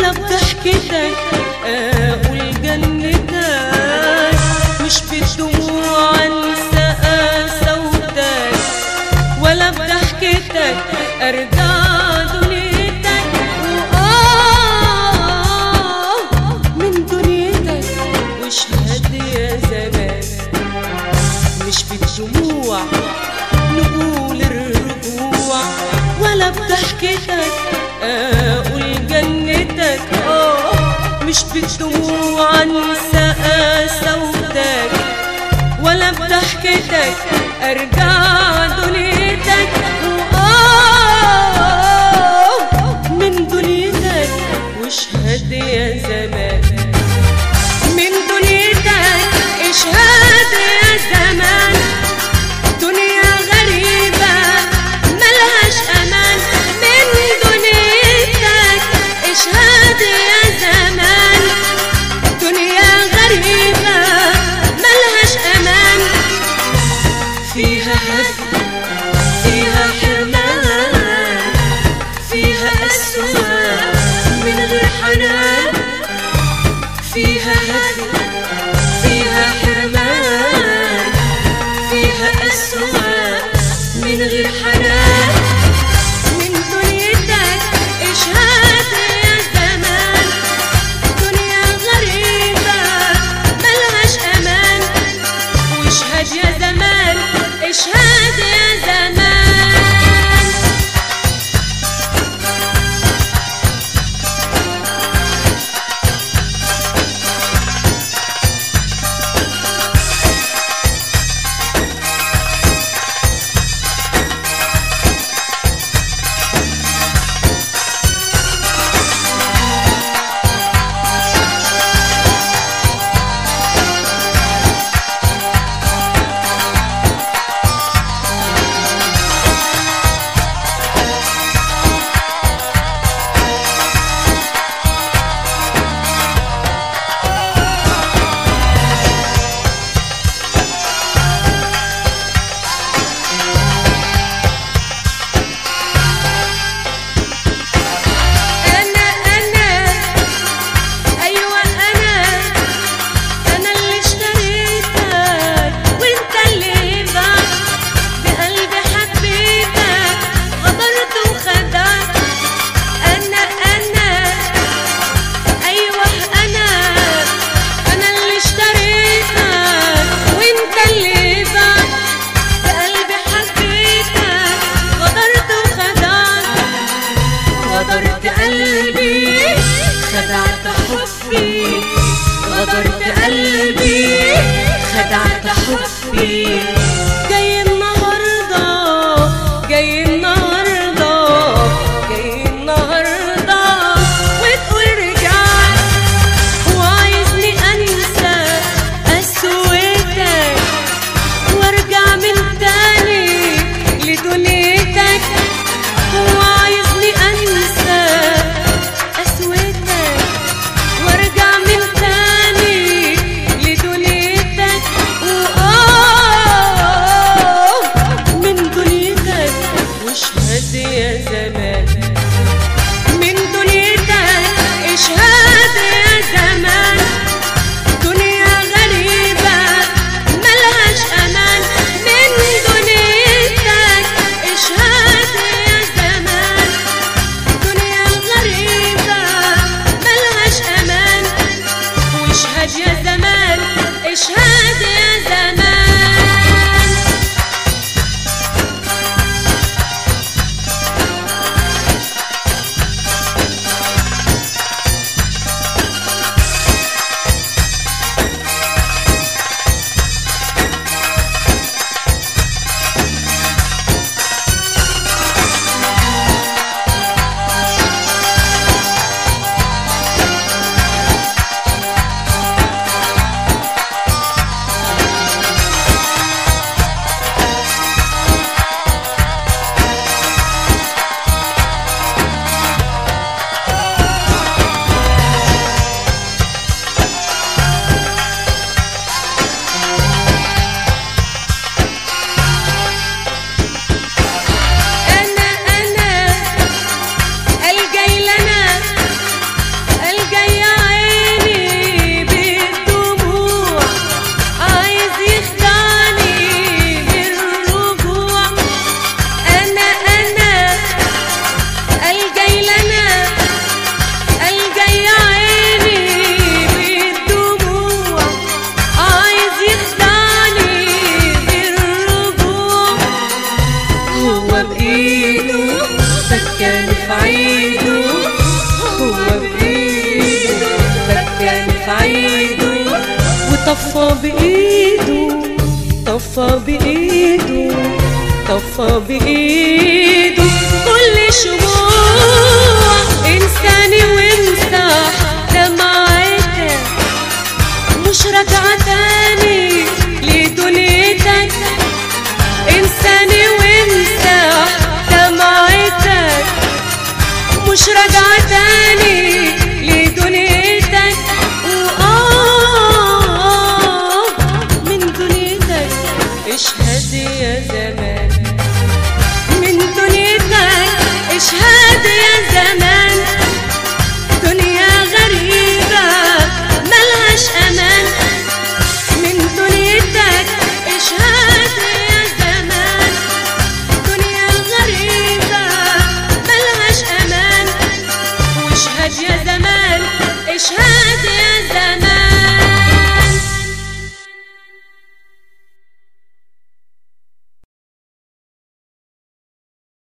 ولا بضحكتك اقول جنتك، مش بالدموع انسى صوتك، ولا بضحكتك ارجع دنيتك، من دنيتك واشهد يا زمان. مش بالدموع نقول الرجوع، ولا بضحكتك اقول جنتك، مش بالدموع انسى صوتك، ولا بضحكتك ارجع دنيتك، من دنيتك واشهد يا زمان. من دنيتك اشهد يا زمان، دنيا غريبة ملهاش امان. من دنيتك اشهد يا زمان، دنيا غريبة ملهاش امان. فيها هدم فيها حرمان، فيها قسوة من غير حنان. فيها هدم فيها حرمان، فيها قسوة من غير حنان. من دنيتك اشهد يا زمان، دنيا غريبة ملهاش امان. واشهد يا زمان اشهد يا زمان. غدرت قلبي خدعت حبي، غدرت قلبي خدعت حبي. جاي النهارده جاي النهارده جاي النهارده وتقول رجعت، وعايزني انسى قسوتك وارجع من تاني لدنيتك. وعايزني انسى قسوتك وارجع من تاني لدنيتك. في عيده وطفى بإيده، طفى بإيده، طفى بإيده كل شموع إنساني وامسح دمعتك، مش راجعة تاني لدنيتك. إنساني وامسح دمعتك، مش راجعة تاني لدنيتك.